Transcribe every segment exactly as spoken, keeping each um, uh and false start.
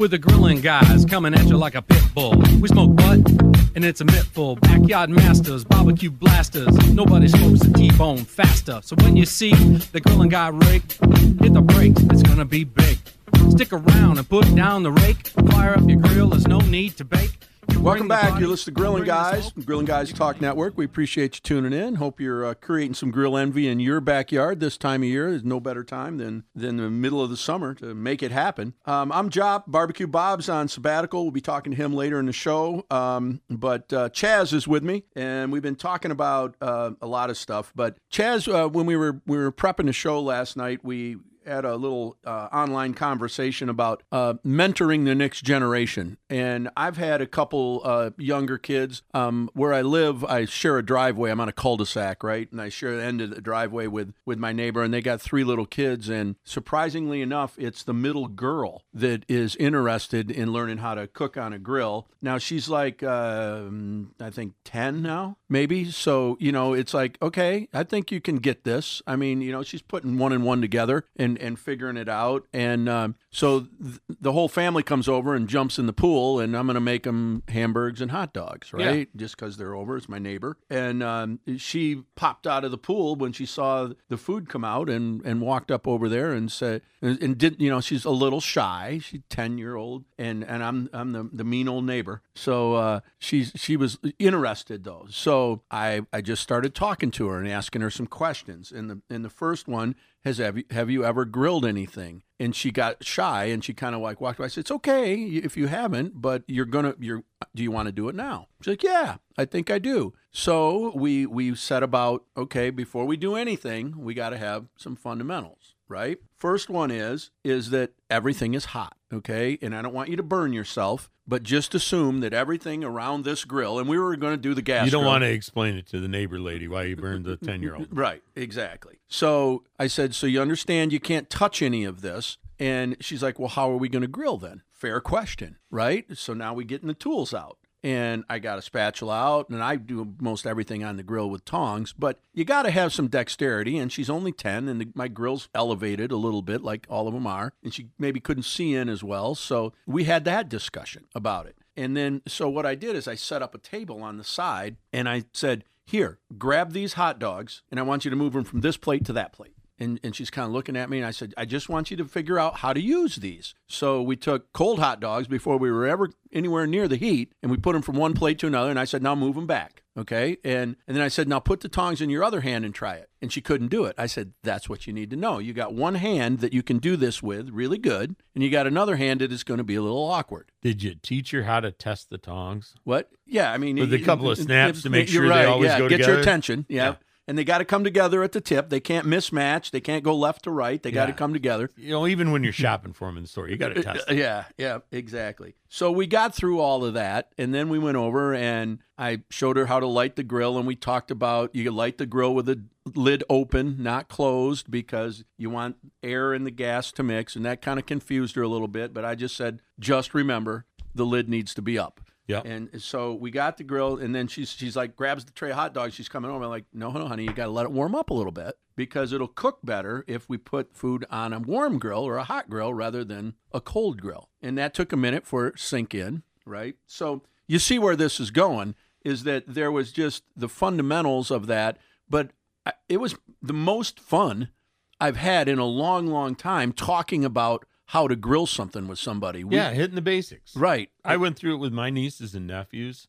with the grilling guys coming at you like a pit bull. We smoke butt, and it's a mittful. Backyard masters, barbecue blasters. Nobody smokes a T-bone faster. So when you see the grilling guy rig, hit the brakes, it's gonna be big. Stick around and put down the rake. Fire up your grill, there's no need to bake. Welcome back. You're listening to Grilling Guys, Grilling Guys Talk Network. We appreciate you tuning in. Hope you're uh, creating some grill envy in your backyard this time of year. There's no better time than, than the middle of the summer to make it happen. Um, I'm Jop, Barbecue Bob's on sabbatical. We'll be talking to him later in the show. Um, but uh, Chaz is with me, and we've been talking about uh, a lot of stuff. But Chaz, uh, when we were we were prepping the show last night, we had a little uh, online conversation about uh, mentoring the next generation. And I've had a couple uh, younger kids. Um, where I live, I share a driveway. I'm on a cul-de-sac, right? And I share the end of the driveway with, with my neighbor, and they got three little kids. And surprisingly enough, it's the middle girl that is interested in learning how to cook on a grill. Now, she's like, uh, I think, ten now, maybe. So, you know, it's like, okay, I think you can get this. I mean, you know, she's putting one and one together and and figuring it out. And um, so th- the whole family comes over and jumps in the pool, and I'm going to make them hamburgers and hot dogs, right? Yeah. Just because they're over. It's my neighbor. And um, she popped out of the pool when she saw the food come out and, and walked up over there and said, and, and did, you know, she's a little shy. She's ten-year-old, and, and I'm I'm the, the mean old neighbor. So uh, she's she was interested, though. So I, I just started talking to her and asking her some questions. And the, and the first one, Has have you, have you ever grilled anything? And she got shy, and she kind of like walked away. I said, it's okay if you haven't, but you're gonna. You're. Do you want to do it now? She's like, yeah, I think I do. So we we set about, okay, before we do anything, we got to have some fundamentals, right? First one is is that everything is hot, okay? And I don't want you to burn yourself, but just assume that everything around this grill, and we were going to do the gas. You don't grill. want to explain it to the neighbor lady why you burned the ten-year-old. Right, exactly. So I said, so you understand you can't touch any of this? And she's like, well, how are we going to grill then? Fair question, right? So now we getting the tools out. And I got a spatula out, and I do most everything on the grill with tongs, but you got to have some dexterity, and she's only ten, and the, my grill's elevated a little bit, like all of them are, and she maybe couldn't see in as well, so we had that discussion about it. And then, so what I did is I set up a table on the side, and I said, here, grab these hot dogs, and I want you to move them from this plate to that plate. And, and she's kind of looking at me, and I said, I just want you to figure out how to use these. So we took cold hot dogs before we were ever anywhere near the heat, and we put them from one plate to another, and I said, now move them back, okay? And and then I said, now put the tongs in your other hand and try it. And she couldn't do it. I said, that's what you need to know. You got one hand that you can do this with really good, and you got another hand that is going to be a little awkward. Did you teach her how to test the tongs? What? Yeah, I mean. With a couple of snaps it, to make you're sure right. they always yeah, go get together? Get your attention, yeah. yeah. And they got to come together at the tip. They can't mismatch. They can't go left to right. They Yeah. got to come together. You know, even when you're shopping for them in the store, you got to test it. Yeah, yeah, exactly. So we got through all of that, and then we went over, and I showed her how to light the grill, and we talked about you can light the grill with the lid open, not closed, because you want air and the gas to mix, and that kind of confused her a little bit, but I just said, just remember, the lid needs to be up. Yeah. And so we got the grill, and then she's she's like, grabs the tray of hot dogs. She's coming over. I'm like, no, no, honey, you got to let it warm up a little bit because it'll cook better if we put food on a warm grill or a hot grill rather than a cold grill. And that took a minute for it to sink in, right? So you see where this is going is that there was just the fundamentals of that, but it was the most fun I've had in a long, long time talking about how to grill something with somebody. We, yeah, hitting the basics. Right. I went through it with my nieces and nephews,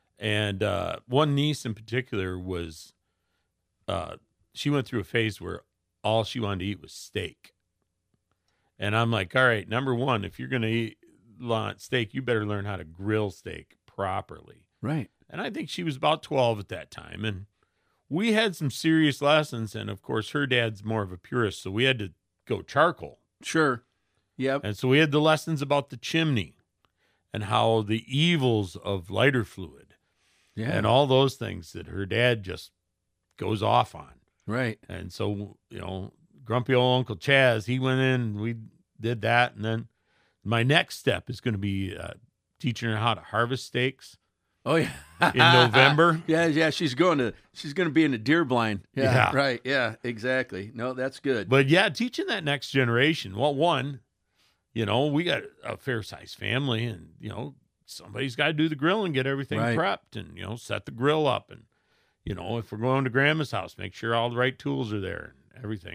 and uh, one niece in particular was, uh, she went through a phase where all she wanted to eat was steak. And I'm like, all right, number one, if you're going to eat steak, you better learn how to grill steak properly. Right. And I think she was about twelve at that time, and we had some serious lessons, and of course her dad's more of a purist, so we had to go charcoal. Sure. Yep. And so we had the lessons about the chimney and how the evils of lighter fluid Yeah. and all those things that her dad just goes off on. Right. And so, you know, grumpy old Uncle Chaz, he went in and we did that. And then my next step is going to be uh, teaching her how to harvest steaks. Oh yeah. In November. Yeah, yeah. She's going to she's going to be in a deer blind. Yeah, Yeah. Right. Yeah. Exactly. No, that's good. But yeah, teaching that next generation. Well, one, you know, we got a fair-sized family, and, you know, somebody's got to do the grilling, get everything Right. prepped, and, you know, set the grill up. And, you know, if we're going to grandma's house, make sure all the right tools are there and everything.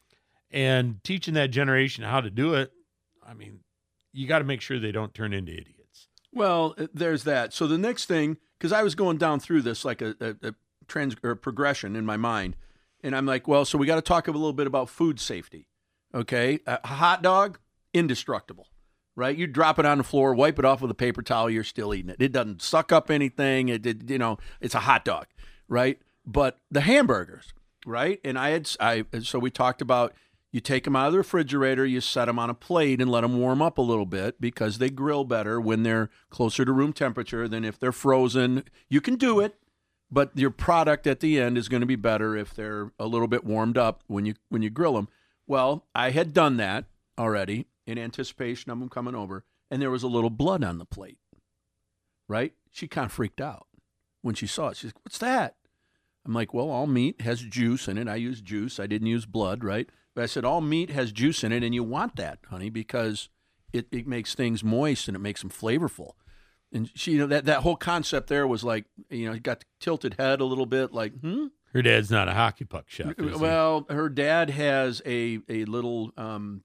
And teaching that generation how to do it, I mean, you got to make sure they don't turn into idiots. Well, uh, there's that. So the next thing, because I was going down through this like a, a, a trans or progression in my mind, and I'm like, well, so we got to talk a little bit about food safety. Okay, a hot dog, indestructible, right? You drop it on the floor, wipe it off with a paper towel, you're still eating it. It doesn't suck up anything. It, it you know, it's a hot dog, right? But the hamburgers, right? And I had, I so we talked about. You take them out of the refrigerator, you set them on a plate and let them warm up a little bit because they grill better when they're closer to room temperature than if they're frozen. You can do it, but your product at the end is going to be better if they're a little bit warmed up when you when you grill them. Well, I had done that already in anticipation of them coming over, and there was a little blood on the plate, right? She kind of freaked out when she saw it. She's like, what's that? I'm like, well, all meat has juice in it. I use juice. I didn't use blood, right? But I said, all meat has juice in it, and you want that, honey, because it, it makes things moist and it makes them flavorful. And she, you know, that, that whole concept there was like, you know, he got the tilted head a little bit, like, hmm? Her dad's not a hockey puck chef, is he? Well, her dad has a, a little um,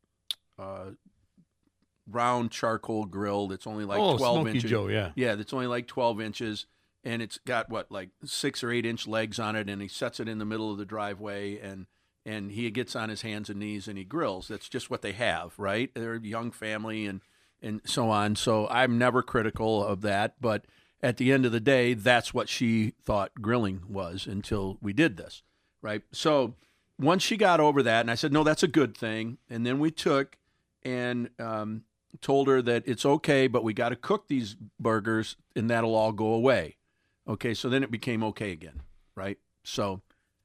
uh, round charcoal grill that's only like oh, twelve Smokey inches. Joe, yeah. Yeah, that's only like twelve inches, and it's got, what, like six or eight inch legs on it, and he sets it in the middle of the driveway, and and he gets on his hands and knees and he grills. That's just what they have, right? They're a young family and, and so on. So I'm never critical of that. But at the end of the day, that's what she thought grilling was until we did this, right? So once she got over that, and I said, no, that's a good thing. And then we took and um, told her that it's okay, but we got to cook these burgers and that'll all go away. Okay, so then it became okay again, right? So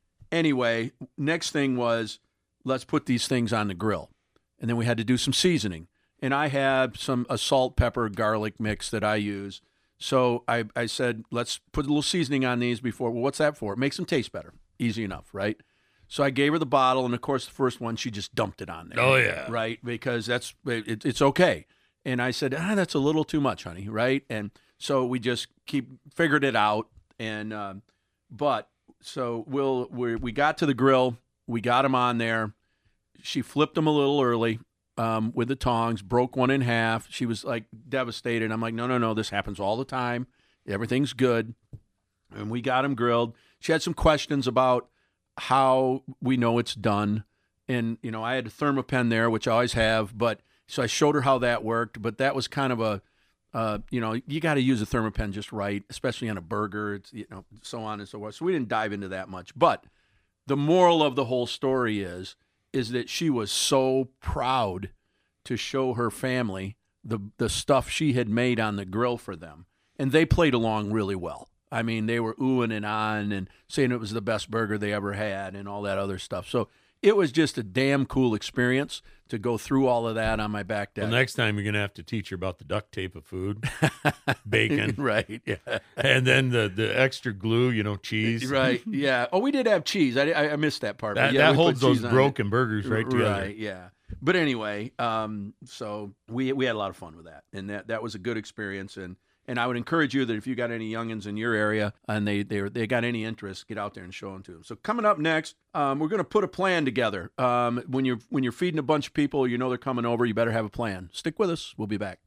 anyway, next thing was, let's put these things on the grill. And then we had to do some seasoning. And I had some a salt, pepper, garlic mix that I use. So I, I said, let's put a little seasoning on these before. Well, what's that for? It makes them taste better. Easy enough, right? So I gave her the bottle, and, of course, the first one, she just dumped it on there. Oh, yeah. Right? Because that's it, it's okay. And I said, ah, that's a little too much, honey, right? And so we just keep figured it out. And um, but... So we'll we we got to the grill. We got them on there. She flipped them a little early um, with the tongs, broke one in half. She was like devastated. I'm like, no, no, no. This happens all the time. Everything's good. And we got them grilled. She had some questions about how we know it's done. And, you know, I had a Thermapen there, which I always have. But so I showed her how that worked. But that was kind of a, Uh, you know, you got to use a Thermapen just right, especially on a burger, it's, you know, so on and so forth. So we didn't dive into that much. But the moral of the whole story is, is that she was so proud to show her family the the stuff she had made on the grill for them. And they played along really well. I mean, they were oohing and ahhing and saying it was the best burger they ever had and all that other stuff. So it was just a damn cool experience to go through all of that on my back deck. Well, next time you're going to have to teach her about the duct tape of food, bacon. Right, yeah. And then the, the extra glue, you know, cheese. Right, yeah. Oh, we did have cheese. I, I, I missed that part. That, but yeah, that we put holds those cheese on broken it. burgers right together. Right, yeah. But anyway, um, so we we had a lot of fun with that. And that, that was a good experience. And And I would encourage you that if you got any youngins in your area and they they they got any interest, get out there and show them to them. So coming up next, um, we're going to put a plan together. Um, when you're when you're feeding a bunch of people, you know they're coming over. You better have a plan. Stick with us. We'll be back.